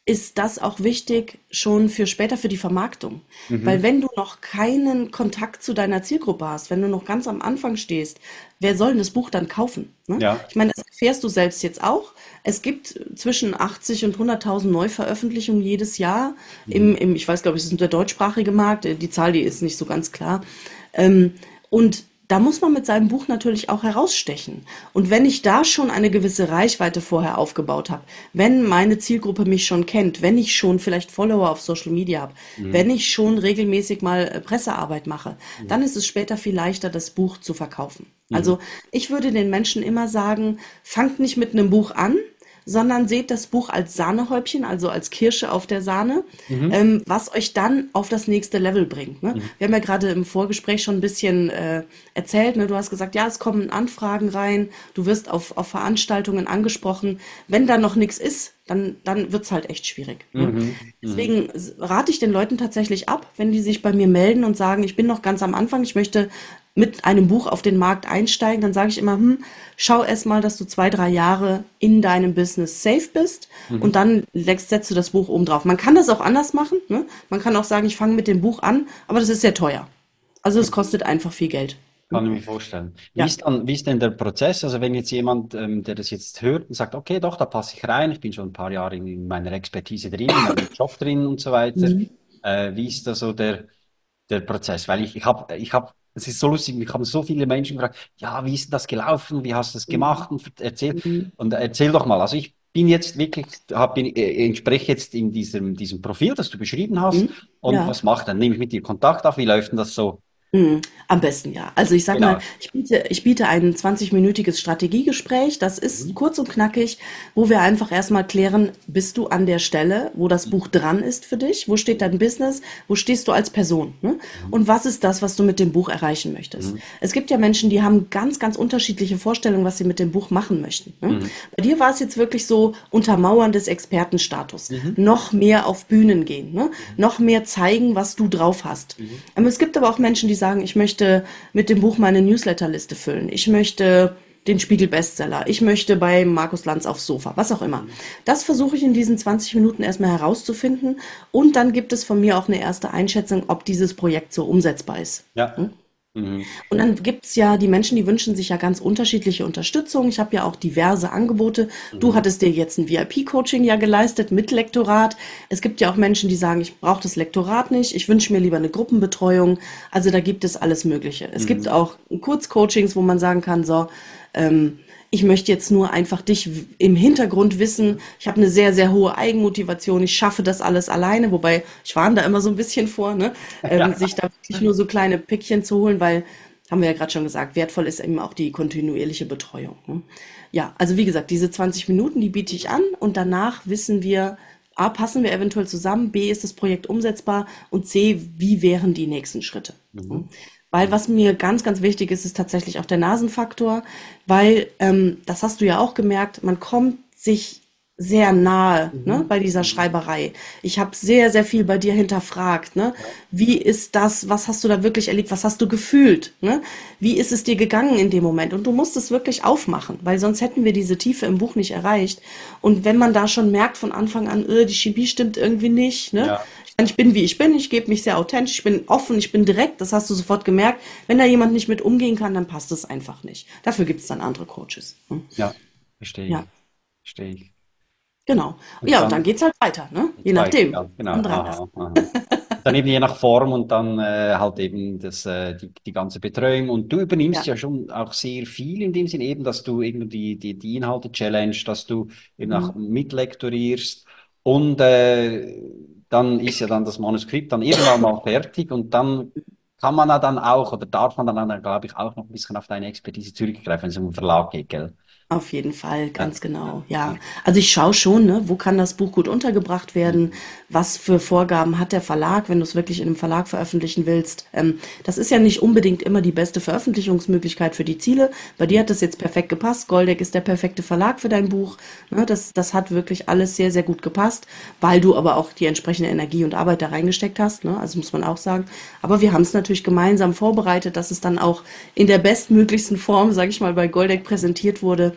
ist das auch wichtig schon für später für die Vermarktung. Weil Mhm. wenn du noch keinen Kontakt zu deiner Zielgruppe hast, wenn du noch ganz am Anfang stehst, wer soll denn das Buch dann kaufen? Ne? Ja. Ich meine, das erfährst du selbst jetzt auch. Es gibt zwischen achtzig und hunderttausend Neuveröffentlichungen jedes Jahr Mhm. im, im, ich weiß, glaube ich, es ist der deutschsprachige Markt. Die Zahl, die ist nicht so ganz klar. Ähm, und da muss man mit seinem Buch natürlich auch herausstechen. Und wenn ich da schon eine gewisse Reichweite vorher aufgebaut habe, wenn meine Zielgruppe mich schon kennt, wenn ich schon vielleicht Follower auf Social Media habe, wenn Mhm. ich schon regelmäßig mal äh, Pressearbeit mache, Mhm. dann ist es später viel leichter, das Buch zu verkaufen. Mhm. Also ich würde den Menschen immer sagen, fangt nicht mit einem Buch an, sondern seht das Buch als Sahnehäubchen, also als Kirsche auf der Sahne, Mhm. ähm, was euch dann auf das nächste Level bringt. Ne? Mhm. Wir haben ja gerade im Vorgespräch schon ein bisschen äh, erzählt. Ne? Du hast gesagt, ja, es kommen Anfragen rein, du wirst auf, auf Veranstaltungen angesprochen. Wenn da noch nichts ist, dann, dann wird's halt echt schwierig. Ne? Mhm. Mhm. Deswegen rate ich den Leuten tatsächlich ab, wenn die sich bei mir melden und sagen, ich bin noch ganz am Anfang, ich möchte mit einem Buch auf den Markt einsteigen, dann sage ich immer, hm, schau erst mal, dass du zwei, drei Jahre in deinem Business safe bist und Mhm. dann legst, setzt du das Buch oben drauf. Man kann das auch anders machen, ne? Man kann auch sagen, ich fange mit dem Buch an, aber das ist sehr teuer. Also es Mhm. kostet einfach viel Geld. Kann Ne? ich mir vorstellen. Wie Ja. ist dann, wie ist denn der Prozess? Also wenn jetzt jemand, ähm, der das jetzt hört und sagt, okay, doch, da passe ich rein, ich bin schon ein paar Jahre in meiner Expertise drin, in meinem Job drin und so weiter. Mhm. Äh, wie ist da so der, der Prozess? Weil ich, ich habe, ich habe, es ist so lustig, ich habe so viele Menschen gefragt, ja, wie ist denn das gelaufen? Wie hast du das Mhm. gemacht? Und erzähl, Mhm. und erzähl doch mal. Also ich bin jetzt wirklich, hab, bin, äh, entspreche jetzt in diesem, diesem Profil, das du beschrieben hast. Mhm. Und Ja. was macht dann? Nehme ich mit dir Kontakt auf? Wie läuft denn das so? Mhm, am besten ja. Also ich sag mal, Genau. ich biete, ich biete ein zwanzig-minütiges Strategiegespräch. Das ist Mhm. kurz und knackig, wo wir einfach erstmal klären, bist du an der Stelle, wo das Buch dran ist für dich? Wo steht dein Business? Wo stehst du als Person? Ne? Mhm. Und was ist das, was du mit dem Buch erreichen möchtest? Mhm. Es gibt ja Menschen, die haben ganz, ganz unterschiedliche Vorstellungen, was sie mit dem Buch machen möchten. Ne? Mhm. Bei dir war es jetzt wirklich so Untermauern des Expertenstatus. Mhm. Noch mehr auf Bühnen gehen, ne? Mhm. Noch mehr zeigen, was du drauf hast. Mhm. Aber es gibt aber auch Menschen, die sagen, ich möchte mit dem Buch meine Newsletterliste füllen. Ich möchte den Spiegel-Bestseller. Ich möchte bei Markus Lanz aufs Sofa, was auch immer. Mhm. Das versuche ich in diesen zwanzig Minuten erstmal herauszufinden. Und dann gibt es von mir auch eine erste Einschätzung, ob dieses Projekt so umsetzbar ist. Ja. Hm? Mhm. Und dann gibt's ja die Menschen, die wünschen sich ja ganz unterschiedliche Unterstützung. Ich habe ja auch diverse Angebote. Du Mhm. hattest dir jetzt ein V I P-Coaching ja geleistet mit Lektorat. Es gibt ja auch Menschen, die sagen, ich brauche das Lektorat nicht, ich wünsche mir lieber eine Gruppenbetreuung. Also da gibt es alles Mögliche. Es gibt Mhm. auch Kurzcoachings, wo man sagen kann, so, ähm, ich möchte jetzt nur einfach dich im Hintergrund wissen. Ich habe eine sehr, sehr hohe Eigenmotivation. Ich schaffe das alles alleine, wobei ich warne da immer so ein bisschen vor, ne? Ähm, Ja. sich da wirklich nur so kleine Pickchen zu holen, weil, haben wir ja gerade schon gesagt, wertvoll ist eben auch die kontinuierliche Betreuung. Ne? Ja, also wie gesagt, diese zwanzig Minuten, die biete ich an und danach wissen wir, A, passen wir eventuell zusammen, B, ist das Projekt umsetzbar und C, wie wären die nächsten Schritte? Ne? Mhm. Weil Mhm. was mir ganz, ganz wichtig ist, ist tatsächlich auch der Nasenfaktor, weil ähm, das hast du ja auch gemerkt, man kommt sich sehr nahe, ne, Mhm. bei dieser Mhm. Schreiberei. Ich habe sehr, sehr viel bei dir hinterfragt, ne? Ja. Wie ist das, was hast du da wirklich erlebt, was hast du gefühlt, ne? Wie ist es dir gegangen in dem Moment? Und du musst es wirklich aufmachen, weil sonst hätten wir diese Tiefe im Buch nicht erreicht. Und wenn man da schon merkt von Anfang an, äh, die Chemie stimmt irgendwie nicht, ne? Ja. Ich meine, ich bin, wie ich bin, ich gebe mich sehr authentisch, ich bin offen, ich bin direkt, das hast du sofort gemerkt. Wenn da jemand nicht mit umgehen kann, dann passt es einfach nicht. Dafür gibt es dann andere Coaches. Hm? Ja. Verstehe Ja, ich. Verstehe ich. genau. Und Ja, und dann dann geht's halt weiter, ne? Je geht's weiter. nachdem, Ja, was genau. man dran ist. Aha, aha. Dann eben je nach Form und dann äh, halt eben das, äh, die, die ganze Betreuung. Und du übernimmst Ja. ja schon auch sehr viel in dem Sinn eben, dass du eben die, die, die Inhalte challenge, dass du eben auch Mhm. mitlektorierst. Und äh, dann ist ja dann das Manuskript dann irgendwann mal fertig und dann kann man ja dann auch oder darf man dann, glaube ich, auch noch ein bisschen auf deine Expertise zurückgreifen, wenn es um den Verlag geht, gell? Auf jeden Fall, Ja, ganz genau, ja. ja. Also ich schaue schon, ne, wo kann das Buch gut untergebracht werden? Mhm. Was für Vorgaben hat der Verlag, wenn du es wirklich in einem Verlag veröffentlichen willst? Ähm, das ist ja nicht unbedingt immer die beste Veröffentlichungsmöglichkeit für die Ziele. Bei dir hat das jetzt perfekt gepasst. Goldeck ist der perfekte Verlag für dein Buch. Ne, das, das hat wirklich alles sehr, sehr gut gepasst, weil du aber auch die entsprechende Energie und Arbeit da reingesteckt hast. Ne? Also muss man auch sagen. Aber wir haben es natürlich gemeinsam vorbereitet, dass es dann auch in der bestmöglichsten Form, sage ich mal, bei Goldeck präsentiert wurde.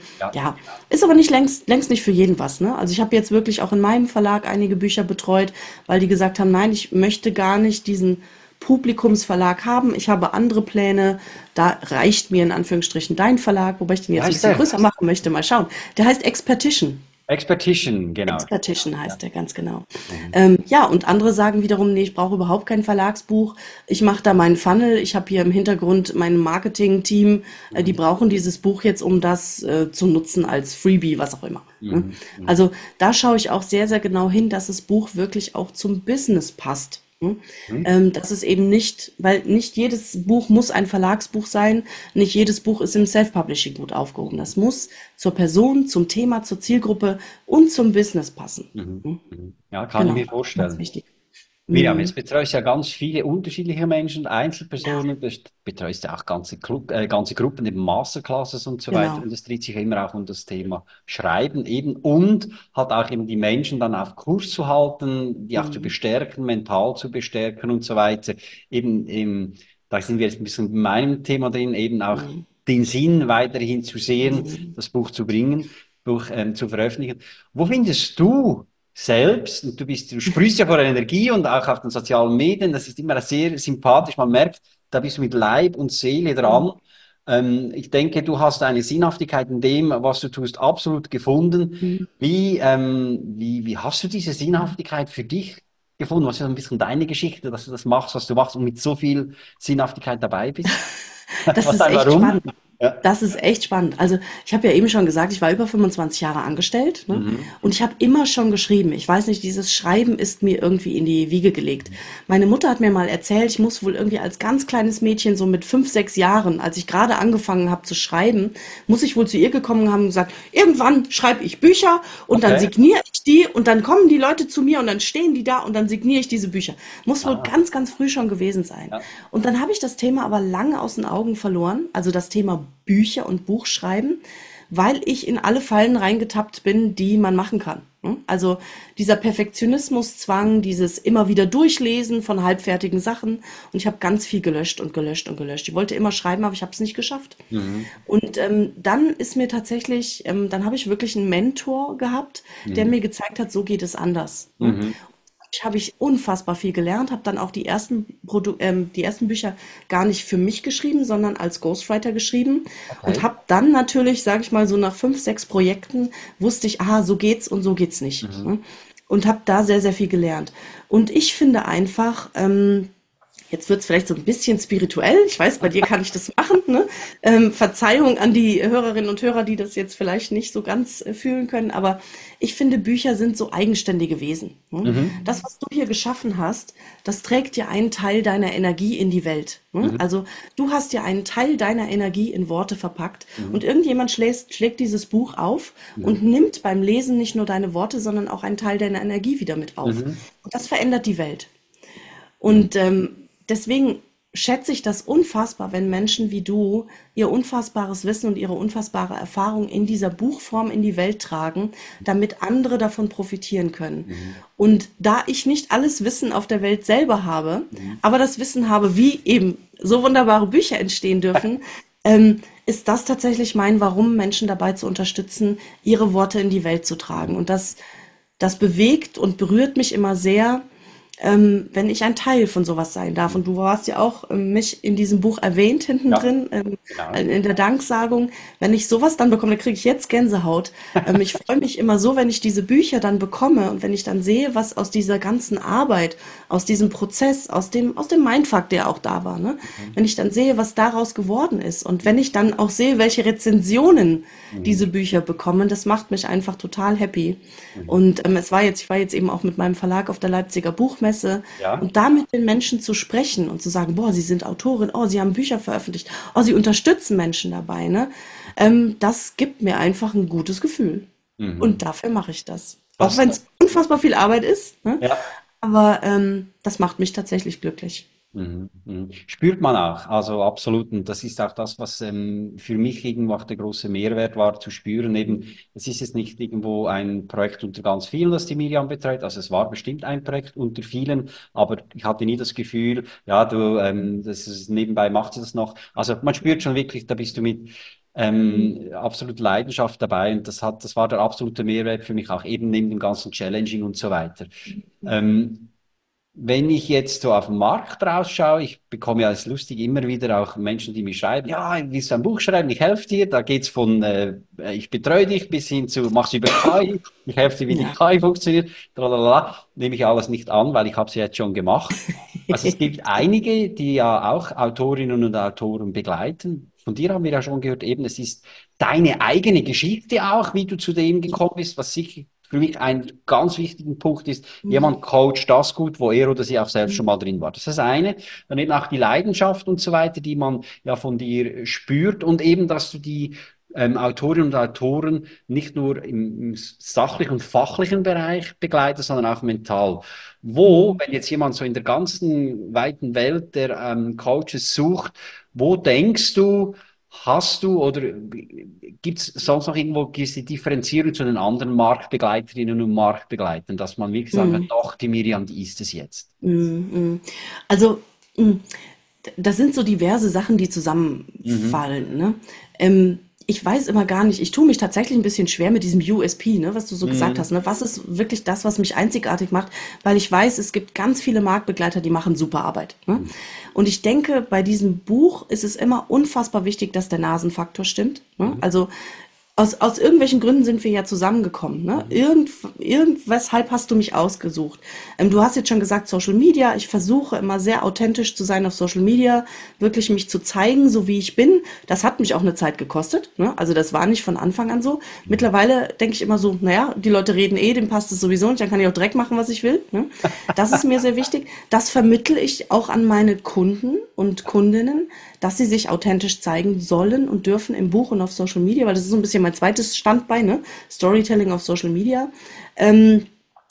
Ja, Ja, ist aber nicht längst, längst nicht für jeden was, ne? Also ich habe jetzt wirklich auch in meinem Verlag einige Bücher betreut, weil die gesagt haben, nein, ich möchte gar nicht diesen Publikumsverlag haben. Ich habe andere Pläne. Da reicht mir in Anführungsstrichen dein Verlag, wobei ich den wie jetzt ein heißt bisschen der? größer machen möchte. Mal schauen. Der heißt Expedition. Expedition, genau. Expertischen Ja. heißt der ganz genau. Mhm. Ähm, ja, und andere sagen wiederum, nee, ich brauche überhaupt kein Verlagsbuch. Ich mache da meinen Funnel. Ich habe hier im Hintergrund mein Marketing-Team. Äh, die Mhm. brauchen dieses Buch jetzt, um das äh, zu nutzen als Freebie, was auch immer. Ne? Mhm. Mhm. Also da schaue ich auch sehr, sehr genau hin, dass das Buch wirklich auch zum Business passt. Ne? Mhm. Ähm, dass es eben nicht, weil nicht jedes Buch muss ein Verlagsbuch sein, nicht jedes Buch ist im Self-Publishing gut aufgehoben. Das muss zur Person, zum Thema, zur Zielgruppe und zum Business passen. Mhm. Hm? Mhm. Ja, kann ich Genau, mir ganz vorstellen. wichtig. Miriam, Hm. jetzt betreust du ja ganz viele unterschiedliche Menschen, Einzelpersonen, du betreust ja auch ganze, Gru äh, ganze Gruppen, eben Masterclasses und so weiter. Genau. Und es dreht sich ja immer auch um das Thema Schreiben eben und halt auch eben die Menschen dann auf Kurs zu halten, die auch zu Hm. bestärken, mental zu bestärken und so weiter. Eben, eben, da sind wir jetzt ein bisschen in meinem Thema drin, eben auch Hm. den Sinn weiterhin zu sehen, Hm. das Buch zu bringen, Buch ähm, zu veröffentlichen. Wo findest du selbst, und du bist, du sprühst ja vor Energie und auch auf den sozialen Medien, das ist immer sehr sympathisch, man merkt, da bist du mit Leib und Seele dran. Ähm, ich denke, du hast eine Sinnhaftigkeit in dem, was du tust, absolut gefunden. Hm. Wie, ähm, wie, wie hast du diese Sinnhaftigkeit für dich gefunden? Was ist so ein bisschen deine Geschichte, dass du das machst, was du machst und mit so viel Sinnhaftigkeit dabei bist? Das Was ist ein echt Warum? spannend. Ja. Das ist echt spannend. Also, ich habe ja eben schon gesagt, ich war über fünfundzwanzig Jahre angestellt, ne? Mhm. Und ich habe immer schon geschrieben. Ich weiß nicht, dieses Schreiben ist mir irgendwie in die Wiege gelegt. Meine Mutter hat mir mal erzählt, ich muss wohl irgendwie als ganz kleines Mädchen, so mit fünf, sechs Jahren, als ich gerade angefangen habe zu schreiben, muss ich wohl zu ihr gekommen haben und gesagt, irgendwann schreibe ich Bücher und dann Okay. signiere ich die und dann kommen die Leute zu mir und dann stehen die da und dann signiere ich diese Bücher. Muss wohl Ah, ganz, ganz früh schon gewesen sein. ja. Und dann habe ich das Thema aber lange aus den Augen verloren, also das Thema Bücher und Buchschreiben, weil ich in alle Fallen reingetappt bin, die man machen kann. Ne? Also dieser Perfektionismuszwang, dieses immer wieder Durchlesen von halbfertigen Sachen. Und ich habe ganz viel gelöscht und gelöscht und gelöscht. Ich wollte immer schreiben, aber ich habe es nicht geschafft. Mhm. Und ähm, dann ist mir tatsächlich, ähm, dann habe ich wirklich einen Mentor gehabt, der Mhm. mir gezeigt hat, so geht es anders. Ne? Mhm. Ich habe ich unfassbar viel gelernt, habe dann auch die ersten Produ ähm, die ersten Bücher gar nicht für mich geschrieben, sondern als Ghostwriter geschrieben und Okay. habe dann natürlich, sage ich mal, so nach fünf, sechs Projekten wusste ich, aha, so geht's und so geht's nicht. Mhm. Ne? Und habe da sehr, sehr viel gelernt. Und ich finde einfach, ähm, jetzt wird es vielleicht so ein bisschen spirituell. Ich weiß, bei dir kann ich das machen. Ne? Ähm, Verzeihung an die Hörerinnen und Hörer, die das jetzt vielleicht nicht so ganz äh, fühlen können. Aber ich finde, Bücher sind so eigenständige Wesen. Ne? Mhm. Das, was du hier geschaffen hast, das trägt ja einen Teil deiner Energie in die Welt. Ne? Mhm. Also du hast ja einen Teil deiner Energie in Worte verpackt. Und Mhm. irgendjemand schlägt, schlägt dieses Buch auf und Mhm. nimmt beim Lesen nicht nur deine Worte, sondern auch einen Teil deiner Energie wieder mit auf. Mhm. Und das verändert die Welt. Mhm. Und ähm, deswegen schätze ich das unfassbar, wenn Menschen wie du ihr unfassbares Wissen und ihre unfassbare Erfahrung in dieser Buchform in die Welt tragen, damit andere davon profitieren können. Mhm. Und da ich nicht alles Wissen auf der Welt selber habe, Mhm. aber das Wissen habe, wie eben so wunderbare Bücher entstehen dürfen, ähm, ist das tatsächlich mein Warum, Menschen dabei zu unterstützen, ihre Worte in die Welt zu tragen. Mhm. Und das, das bewegt und berührt mich immer sehr, ähm, wenn ich ein Teil von sowas sein darf. Und du hast ja auch ähm, mich in diesem Buch erwähnt, hinten Ja, drin, ähm, genau. in der Danksagung. Wenn ich sowas dann bekomme, dann kriege ich jetzt Gänsehaut. Ähm, ich freue mich immer so, wenn ich diese Bücher dann bekomme und wenn ich dann sehe, was aus dieser ganzen Arbeit, aus diesem Prozess, aus dem, aus dem Mindfuck, der auch da war, ne? Mhm. Wenn ich dann sehe, was daraus geworden ist und wenn ich dann auch sehe, welche Rezensionen Mhm. diese Bücher bekommen, das macht mich einfach total happy. Mhm. Und ähm, es war jetzt, ich war jetzt eben auch mit meinem Verlag auf der Leipziger Buchmesse Ja. und da mit den Menschen zu sprechen und zu sagen, boah, Sie sind Autorin, oh, Sie haben Bücher veröffentlicht, oh, Sie unterstützen Menschen dabei, ne? Ähm, das gibt mir einfach ein gutes Gefühl. Und Mhm. dafür mache ich das. Auch Das, wenn es unfassbar viel Arbeit ist, ne? ja. Aber ähm, das macht mich tatsächlich glücklich. Mhm. Mhm. Spürt man auch, also absolut. Und das ist auch das, was ähm, für mich irgendwo auch der große Mehrwert war, zu spüren. Eben, es ist jetzt nicht irgendwo ein Projekt unter ganz vielen, das die Miriam betreut. Also es war bestimmt ein Projekt unter vielen, aber ich hatte nie das Gefühl, ja, du, ähm, das ist, nebenbei macht sie das noch. Also man spürt schon wirklich, da bist du mit ähm, absolut Leidenschaft dabei und das hat, das war der absolute Mehrwert für mich auch eben neben dem ganzen Challenging und so weiter. Ähm, Wenn ich jetzt so auf den Markt rausschaue, ich bekomme ja als lustig immer wieder auch Menschen, die mir schreiben, ja, willst du ein Buch schreiben, ich helfe dir. Da geht's von, äh, ich betreue dich bis hin zu, mach's über K I, ich helfe dir, wie die Ja. K I funktioniert. Tralalala. Nehme ich alles nicht an, weil ich habe es ja jetzt schon gemacht. Also es gibt einige, die ja auch Autorinnen und Autoren begleiten. Von dir haben wir ja schon gehört, eben, es ist deine eigene Geschichte auch, wie du zu dem gekommen bist, was sicher für mich ein ganz wichtiger Punkt ist. Mhm. Jemand coacht das gut, wo er oder sie auch selbst schon mal drin war. Das ist das eine. Dann eben auch die Leidenschaft und so weiter, die man ja von dir spürt und eben, dass du die ähm, Autorinnen und Autoren nicht nur im, im sachlichen und fachlichen Bereich begleitest, sondern auch mental. Wo, Mhm. wenn jetzt jemand so in der ganzen weiten Welt der ähm, Coaches sucht, wo denkst du, hast du oder gibt es sonst noch irgendwo gewisse Differenzierung zu den anderen Marktbegleiterinnen und Marktbegleitern, dass man wirklich sagen kann, Mhm. doch, die Miriam, die ist es jetzt? Mhm. Mhm. Also, mm, das sind so diverse Sachen, die Mhm. zusammenfallen, ne? Ähm, ich weiß immer gar nicht, ich tue mich tatsächlich ein bisschen schwer mit diesem U S P, ne, was du so gesagt hast, Mhm. ne? Was ist wirklich das, was mich einzigartig macht? Weil ich weiß, es gibt ganz viele Marktbegleiter, die machen super Arbeit, ne? Mhm. Und ich denke, bei diesem Buch ist es immer unfassbar wichtig, dass der Nasenfaktor stimmt, ne? Mhm. Also aus, aus irgendwelchen Gründen sind wir ja zusammengekommen. Ne? Mhm. Irgend, irgendweshalb hast du mich ausgesucht. Ähm, du hast jetzt schon gesagt, Social Media. Ich versuche immer sehr authentisch zu sein auf Social Media, wirklich mich zu zeigen, so wie ich bin. Das hat mich auch eine Zeit gekostet. Ne? Also das war nicht von Anfang an so. Mhm. Mittlerweile denke ich immer so, naja, die Leute reden eh, dem passt es sowieso nicht, dann kann ich auch Dreck machen, was ich will. Ne? Das ist mir sehr wichtig. Das vermittle ich auch an meine Kunden und Kundinnen, dass sie sich authentisch zeigen sollen und dürfen im Buch und auf Social Media, weil das ist so ein bisschen mein zweites Standbein, ne? Storytelling auf Social Media. Ähm,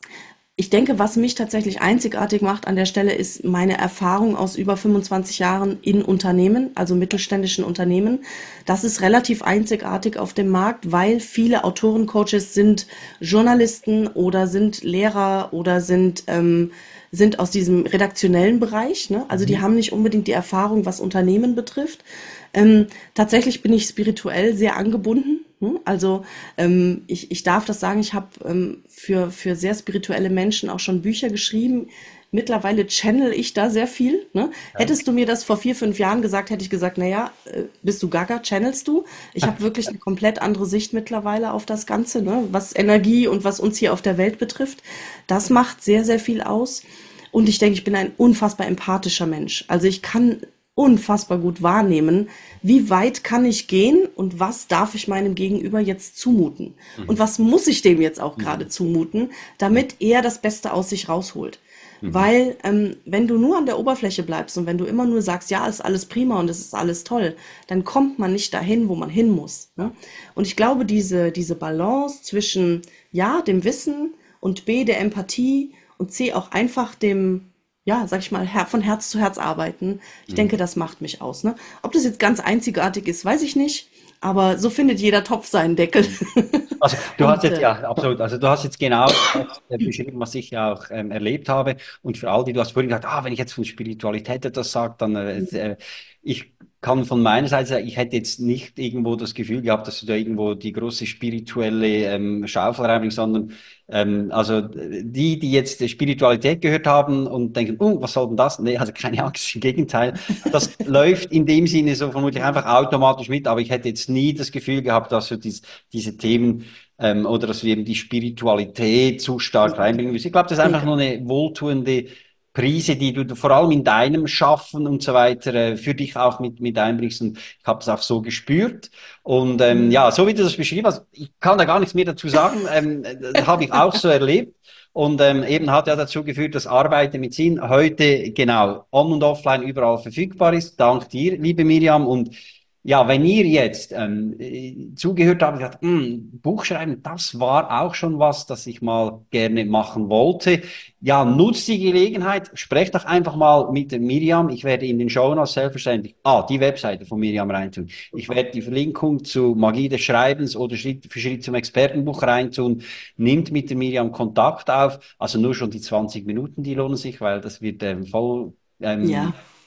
Ich denke, was mich tatsächlich einzigartig macht an der Stelle, ist meine Erfahrung aus über fünfundzwanzig Jahren in Unternehmen, also mittelständischen Unternehmen. Das ist relativ einzigartig auf dem Markt, weil viele Autorencoaches sind Journalisten oder sind Lehrer oder sind, ähm, sind aus diesem redaktionellen Bereich. Ne? Also die Mhm. haben nicht unbedingt die Erfahrung, was Unternehmen betrifft. Ähm, tatsächlich bin ich spirituell sehr angebunden. hm? Also ähm, ich, ich darf das sagen, ich habe ähm, für, für sehr spirituelle Menschen auch schon Bücher geschrieben. Mittlerweile channel ich da sehr viel. Ne? Ja. Hättest du mir das vor vier, fünf Jahren gesagt, hätte ich gesagt, naja, äh, bist du gaga, channelst du? Ich habe wirklich eine komplett andere Sicht mittlerweile auf das Ganze, ne? Was Energie und was uns hier auf der Welt betrifft. Das macht sehr, sehr viel aus. Und ich denke, ich bin ein unfassbar empathischer Mensch. Also ich kann unfassbar gut wahrnehmen, wie weit kann ich gehen und was darf ich meinem Gegenüber jetzt zumuten? Und Mhm. was muss ich dem jetzt auch gerade Mhm. zumuten, Mhm. damit er das Beste aus sich rausholt? Mhm. Weil ähm, wenn du nur an der Oberfläche bleibst und wenn du immer nur sagst, ja, ist alles prima und es ist alles toll, dann kommt man nicht dahin, wo man hin muss. Ne? Ja. Und ich glaube, diese, diese Balance zwischen ja, dem Wissen und B, der Empathie und C, auch einfach dem, ja, sag ich mal, Her von Herz zu Herz arbeiten. Ich Mhm. denke, das macht mich aus. Ne? Ob das jetzt ganz einzigartig ist, weiß ich nicht. Aber so findet jeder Topf seinen Deckel. Mhm. Also du hast Und jetzt äh, ja absolut, also du hast jetzt genau das äh, beschrieben, was ich ja auch ähm, erlebt habe. Und für all die, du hast vorhin gesagt, ah, wenn ich jetzt von Spiritualität etwas sage, dann äh, äh, ich kann von meiner Seite sagen, ich hätte jetzt nicht irgendwo das Gefühl gehabt, dass du da irgendwo die große spirituelle ähm, Schaufel reinbringst, sondern ähm, also äh, die, die jetzt äh, Spiritualität gehört haben und denken, oh, was soll denn das? Nee, also keine Angst, im Gegenteil. Das läuft in dem Sinne so vermutlich einfach automatisch mit, aber ich hätte jetzt nie das Gefühl gehabt, dass du dies, diese Themen ähm, oder dass wir eben die Spiritualität zu stark reinbringen müssen. Ich glaube, das ist nee, einfach gar nur eine wohltuende Prise, die du vor allem in deinem Schaffen und so weiter äh, für dich auch mit, mit einbringst. Und ich habe es auch so gespürt. Und ähm, ja, so wie du das beschrieben hast, ich kann da gar nichts mehr dazu sagen, ähm, das habe ich auch so erlebt. Und ähm, eben hat ja dazu geführt, dass Arbeiten mit Sinn heute genau on und offline überall verfügbar ist. Dank dir, liebe Miriam. Und ja, wenn ihr jetzt ähm, äh, zugehört habt und gesagt, "Hm, Buchschreiben, das war auch schon was, das ich mal gerne machen wollte. Ja, nutzt die Gelegenheit, sprecht doch einfach mal mit der Miriam. Ich werde in den Shownotes selbstverständlich ah, die Webseite von Miriam reintun. Ich werde die Verlinkung zu Magie des Schreibens oder Schritt für Schritt zum Expertenbuch reintun. Nimmt mit der Miriam Kontakt auf. Also nur schon die zwanzig Minuten, die lohnen sich, weil das wird ähm, voll Ja, ähm,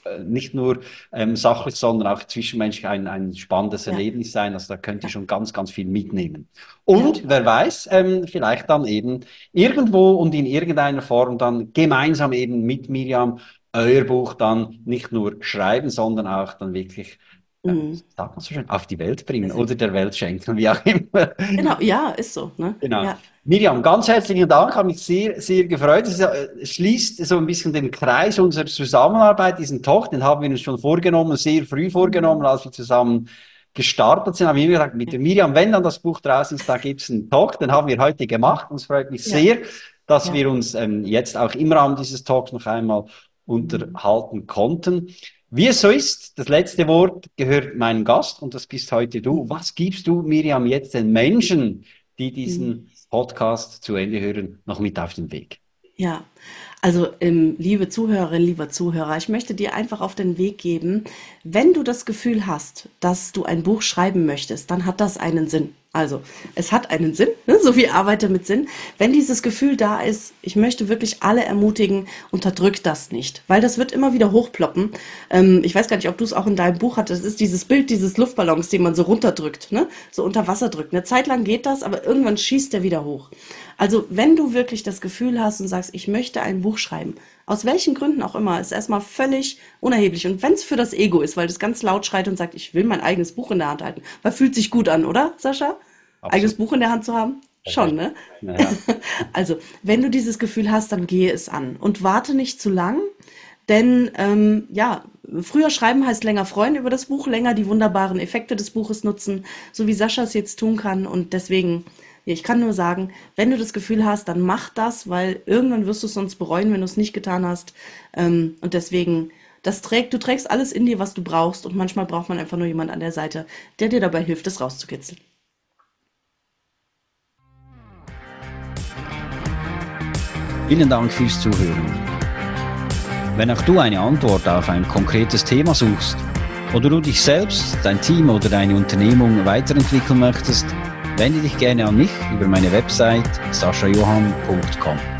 äh, nicht nur ähm, sachlich, sondern auch zwischenmenschlich ein, ein spannendes Ja, Erlebnis sein. Also da könnt ihr ja, schon ganz, ganz viel mitnehmen. ja. Und wer weiß, ähm, vielleicht dann eben irgendwo und in irgendeiner Form dann gemeinsam eben mit Miriam euer Buch dann nicht nur schreiben, sondern auch dann wirklich, ähm, Mhm. sagt man so schön, auf die Welt bringen oder Präsentieren. der Welt schenken, wie auch immer. Genau, ja, ist so, ne? Genau. Ja. Miriam, ganz herzlichen Dank, habe mich sehr, sehr gefreut. Es äh, es schließt so ein bisschen den Kreis unserer Zusammenarbeit, diesen Talk, den haben wir uns schon vorgenommen, sehr früh vorgenommen, Mhm. als wir zusammen gestartet sind. Haben wir immer gesagt, mit Ja, der Miriam, wenn dann das Buch draußen ist, da gibt es einen Talk, den haben wir heute gemacht. Und es freut mich ja, sehr, dass ja. wir uns ähm, jetzt auch im Rahmen dieses Talks noch einmal Mhm. unterhalten konnten. Wie es so ist, das letzte Wort gehört meinem Gast und das bist heute du. Mhm. Was gibst du, Miriam, jetzt den Menschen, die Mhm. diesen Podcast zu Ende hören, noch mit auf den Weg? Ja, also ähm, liebe Zuhörerin, lieber Zuhörer, ich möchte dir einfach auf den Weg geben, wenn du das Gefühl hast, dass du ein Buch schreiben möchtest, dann hat das einen Sinn. Also es hat einen Sinn, ne? So wie Arbeite mit Sinn. Wenn dieses Gefühl da ist, ich möchte wirklich alle ermutigen, unterdrück das nicht, weil das wird immer wieder hochploppen. Ähm, ich weiß gar nicht, ob du es auch in deinem Buch hattest. Das ist dieses Bild dieses Luftballons, den man so runterdrückt, ne? So unter Wasser drückt. Eine Zeit lang geht das, aber irgendwann schießt der wieder hoch. Also wenn du wirklich das Gefühl hast und sagst, ich möchte ein Buch schreiben, aus welchen Gründen auch immer, ist erstmal völlig unerheblich. Und wenn es für das Ego ist, weil das ganz laut schreit und sagt, ich will mein eigenes Buch in der Hand halten, weil fühlt sich gut an, oder, Sascha? Eigenes Absolut. Buch in der Hand zu haben? Schon, Perfekt. ne? Ja. Also, wenn du dieses Gefühl hast, dann gehe es an und warte nicht zu lang, denn ähm, ja, früher schreiben heißt länger freuen über das Buch, länger die wunderbaren Effekte des Buches nutzen, so wie Sascha es jetzt tun kann. Und deswegen, ja, ich kann nur sagen, wenn du das Gefühl hast, dann mach das, weil irgendwann wirst du es sonst bereuen, wenn du es nicht getan hast. Ähm, und deswegen, das trägt, du trägst alles in dir, was du brauchst. Und manchmal braucht man einfach nur jemand an der Seite, der dir dabei hilft, es rauszukitzeln. Vielen Dank fürs Zuhören. Wenn auch du eine Antwort auf ein konkretes Thema suchst oder du dich selbst, dein Team oder deine Unternehmung weiterentwickeln möchtest, wende dich gerne an mich über meine Website sascha johann punkt com.